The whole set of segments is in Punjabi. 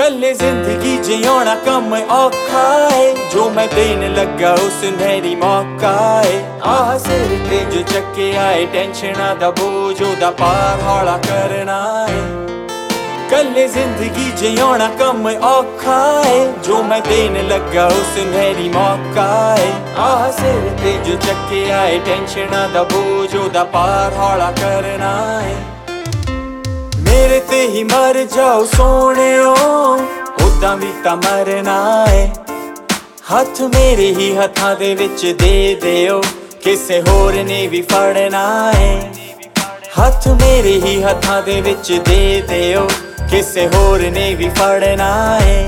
ਕੱਲੇ ਜ਼ਿੰਦਗੀ ਜਿਉਣਾ ਕੰਮ ਔਖਾ ਏ, ਜੋ ਮੈਂ ਦੇਣ ਲੱਗਾ ਉਸ ਮੇਰੀ ਮੌਕਾ ਏ। ਆਹ ਸਿਰ ਤੇ ਜੋ ਚੱਕਿਆ ਏ ਟੈਨਸ਼ਨਾਂ ਦਾ ਬੋਝ ਉਹਦਾ ਪਾਰ ਹੌਲਾ ਕਰਨਾ ਏ। ਕੱਲੇ ਜ਼ਿੰਦਗੀ ਜਿਉਣਾ ਕੰਮ ਔਖਾ ਏ, ਜੋ ਮੈਂ ਦੇਣ ਲੱਗਾ ਉਸ ਮੇਰੀ ਮੌਕਾ ਏ। ਆਹ ਸਿਰ ਤੇ ਜੋ ਚੱਕਿਆ ਏ ਟੈਨਸ਼ਨਾਂ ਦਾ ਬੋਝ ਉਹਦਾ ਪਾਰ ਹੌਲਾ ਕਰਨਾ ਏ। ਮੇਰੇ ਤੇ ਹੀ ਮਰ ਜਾਓ ਸੋਹਣਿਓ, ਉਦਾਂ ਵੀ ਤਾਂ ਮਰਨਾ ਏ। ਹੱਥ ਮੇਰੇ ਹੀ ਹੱਥਾਂ ਦੇ ਵਿੱਚ ਦੇ ਦਿਓ, ਕਿਸੇ ਹੋਰ ਨੇ ਵੀ ਫੜਨਾ ਏ। ਹੱਥ ਮੇਰੇ ਹੀ ਹੱਥਾਂ ਦੇ ਵਿੱਚ ਦੇ ਦਿਓ, ਕਿਸੇ ਹੋਰ ਨੇ ਵੀ ਫੜਨਾ ਏ।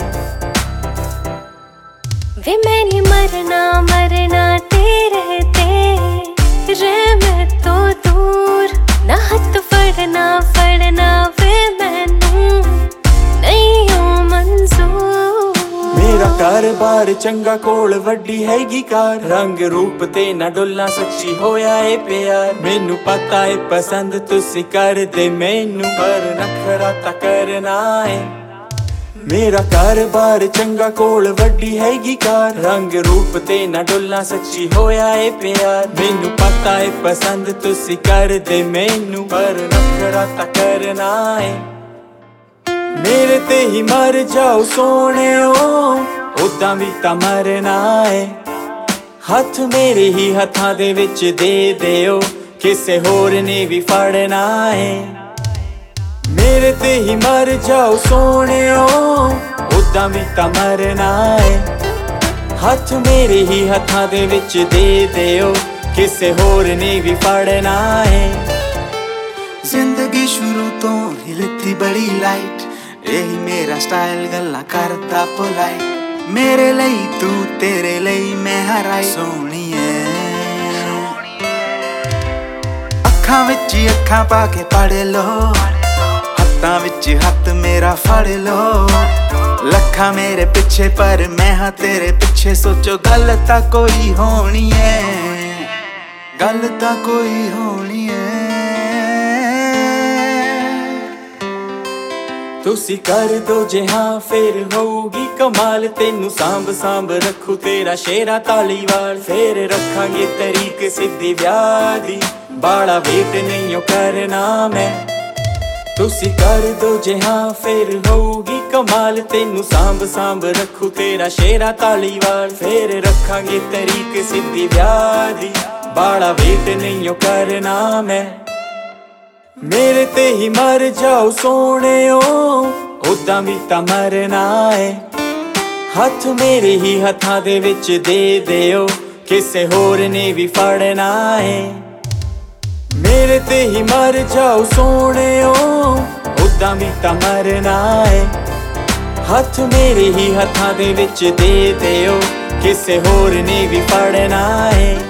ਵੇ ਮੈਂ ਨੀ ਮਰਨਾ ਮਰਨਾ ਤੇਰੇ ਤੇ, ਰਹਿ ਮੈਂ ਤੋਂ ਦੂਰ ਨਾ ਹੱਥ ਫੜਨਾ ਫੜਨਾ ਵੇ ਮੈਨੂੰ ਨਹੀਂ ਓ ਮਨਜ਼ੂਰ। ਮੇਰਾ ਘਰ-ਬਾਰ ਚੰਗਾ ਕੋਲ ਵੱਡੀ ਹੈਗੀ ਕਾਰ, ਰੰਗ ਰੂਪ ਤੇ ਨਾ ਡੁੱਲਾਂ ਸੱਚੀ ਹੋਇਆ ਏ ਪਿਆਰ। ਮੈਨੂੰ ਪਤਾ ਏ ਪਸੰਦ ਤੁਸੀਂ ਕਰਦੇ ਮੈਨੂੰ, ਪਰ ਨਖਰਾ ਤਾਂ ਕਰਨਾ ਏ। ਮੇਰਾ ਘਰ-ਬਾਰ ਚੰਗਾ ਕੋਲ ਵੱਡੀ ਹੈਗੀ ਕਾਰ, ਰੰਗ ਰੂਪ ਤੇ ਨਾ ਡੁੱਲਾਂ ਸੱਚੀ ਹੋਇਆ ਏ ਪਿਆਰ। ਮੈਨੂੰ ਪਤਾ ਏ ਪਸੰਦ ਤੁਸੀਂ ਕਰਦੇ ਮੈਨੂੰ, ਪਰ ਨਖਰਾ ਤਾਂ ਕਰਨਾ ਏ। ਮੇਰੇ ਤੇ ਹੀ ਮਰ ਜਾਓ ਸੋਹਣਿਓ, ਉਦਾਂ ਵੀ ਤਾਂ ਮਰਨਾ ਏ। ਹੱਥ ਮੇਰੇ ਹੀ ਹੱਥਾਂ ਦੇ ਵਿੱਚ ਦੇ ਦਿਓ, ਕਿਸੇ ਹੋਰ ਨੇ ਵੀ ਫੜਨਾ ਏ। ਮੇਰੇ ਤੇ ਹੀ ਮਰ ਜਾਓ ਸੋਹਣਿਓ, ਉਦਾਂ ਵੀ ਤਾਂ ਮਰਨਾ ਏ। ਹੱਥ ਮੇਰੇ ਹੀ ਹੱਥਾਂ ਦੇ ਵਿੱਚ ਦੇ ਦਿਓ, ਕਿਸੇ ਹੋਰ ਨੇ ਵੀ ਫੜਨਾ ਏ। ਜ਼ਿੰਦਗੀ ਸ਼ੁਰੂ ਤੋਂ ਹੀ ਲਿੱਤੀ ਬੜੀ ਲਾਈਟ, ਇਹੀ ਮੇਰਾ ਸਟਾਈਲ ਗੱਲਾਂ ਕਰਦਾ ਪੋਲਾਈਟ। ਮੇਰੇ ਲਈ ਤੂੰ ਤੇਰੇ ਲਈ ਮੈਂ ਹਰਾਈ ਸੋਹਣੀਏ। ਅੱਖਾਂ ਵਿੱਚ ਅੱਖਾਂ ਪਾ ਕੇ ਪੜ ਲੋ, ਹੱਥਾਂ ਵਿੱਚ ਹੱਥ ਮੇਰਾ ਫੜ ਲੋ। ਲੱਖਾਂ ਮੇਰੇ ਪਿੱਛੇ ਪਰ ਮੈਂ ਹਾਂ ਤੇਰੇ ਪਿੱਛੇ, ਸੋਚੋ ਗੱਲ ਤਾਂ ਕੋਈ ਹੋਣੀ ਏ, ਗੱਲ ਤਾਂ ਕੋਈ ਹੋਣੀ ਏ। ਤੁਸੀਂ ਕਰ ਦੋ ਜੇ ਹਾਂ ਫੇਰ ਹੋਊਗੀ ਕਮਾਲ, ਤੈਨੂੰ ਸਾਂਭ ਸਾਂਭ ਰੱਖੂ ਤੇਰਾ ਸ਼ੇਰਾ ਤਾਲੀਵਾਲ। ਫੇਰ ਰੱਖਾਂਗੇ ਤਰੀਕ ਸਿੱਧੀ ਵਿਆਹ ਦੀ, ਬਾਲਾ ਵੇਟ ਨਹੀਂ ਓ ਕਰਨਾ ਮੈਂ। ਤੁਸੀਂ ਕਰ ਦੋ ਜੇ ਹਾਂ ਫੇਰ ਹੋਊਗੀ ਕਮਾਲ, ਤੈਨੂੰ ਸਾਂਭ ਸਾਂਭ ਰੱਖੂ ਤੇਰਾ ਸ਼ੇਰਾ ਤਾਲੀਵਾਲ। ਫੇਰ ਰੱਖਾਂਗੇ ਤਰੀਕ ਸਿੱਧੀ ਵਿਆਹ ਦੀ, ਬਾਲਾ ਵੇਟ ਨਹੀਂ ਓ ਕਰਨਾ ਮੈਂ। ਮੇਰੇ ਤੇ ਹੀ ਮਰ ਜਾਓ ਸੋਹਣਿਓ, ਉਦਾਂ ਵੀ ਤਾਂ ਮਰਨਾ ਏ। ਹੱਥ ਮੇਰੇ ਹੀ ਹੱਥਾਂ ਦੇ ਵਿੱਚ ਦੇ ਦਿਓ, ਕਿਸੇ ਹੋਰ ਨੇ ਵੀ ਫੜਨਾ ਏ। ਮੇਰੇ ਤੇ ਹੀ ਮਰ ਜਾਓ ਸੋਹਣਿਓ, ਉਦਾਂ ਵੀ ਤਾਂ ਮਰਨਾ ਏ। ਹੱਥ ਮੇਰੇ ਹੀ ਹੱਥਾਂ ਦੇ ਵਿੱਚ ਦੇ ਦਿਓ, ਕਿਸੇ ਹੋਰ ਨੇ ਵੀ ਫੜਨਾ ਏ।